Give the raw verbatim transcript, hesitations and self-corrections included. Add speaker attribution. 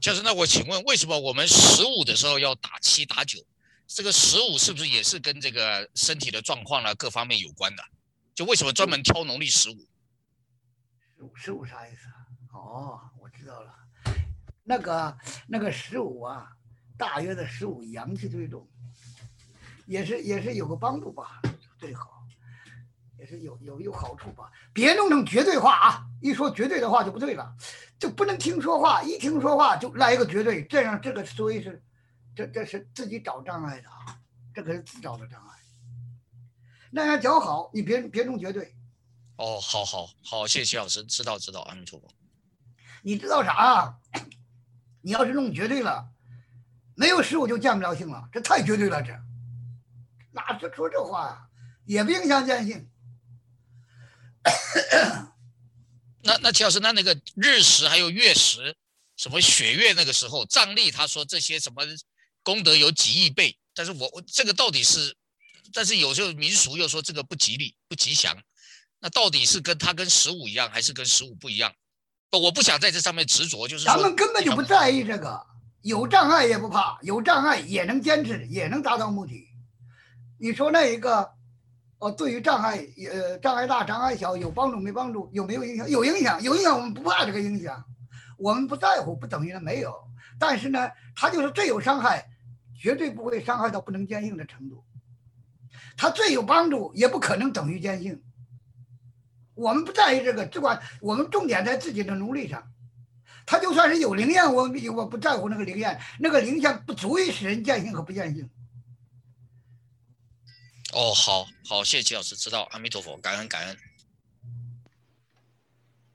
Speaker 1: 就是那我请问，为什么我们十五的时候要打七打九？这个十五是不是也是跟这个身体的状况呢各方面有关的？就为什么专门挑农历十五？
Speaker 2: 十五十五啥意思啊？哦，我知道了，那个那个十五啊，大约的十五阳气最重，也是也是有个帮助吧，最好，也是有有有好处吧。别弄成绝对化啊！一说绝对的话就不对了，就不能听说话，一听说话就来一个绝对，这样这个所以是，这这是自己找障碍的啊，这可是自找的障碍。那样较好，你别别弄绝对。
Speaker 1: 哦，好好好，谢谢徐老师，知道知道，阿弥陀佛。
Speaker 2: 你知道啥啊？你要是弄绝对了，没有十五就见不了性了，这太绝对了，这哪是说这话呀、啊？也不影响见性。
Speaker 1: 那那齐老师，那那个日食还有月食，什么血月那个时候，藏历他说这些什么功德有几亿倍，但是我我这个到底是，但是有时候民俗又说这个不吉利不吉祥，那到底是跟他跟十五一样，还是跟十五不一样？不，我不想在这上面执着，就是说
Speaker 2: 咱们根本就不在意这个，有障碍也不怕，有障碍也能坚持，也能达到目的。你说那一个，哦，对于障碍，呃，障碍大，障碍小，有帮助没帮助？有没有影响？有影响，有影响，我们不怕这个影响，我们不在乎，不等于呢没有。但是呢，它就是最有伤害，绝对不会伤害到不能坚信的程度。它最有帮助，也不可能等于坚信。我们不在意这个，只管我们重点在自己的努力上。他就算是有灵验，我我不在乎那个灵验，那个灵验不足以使人见性和不见性。
Speaker 1: 哦，好好，谢谢齐老师，知道，阿弥陀佛，感恩感恩。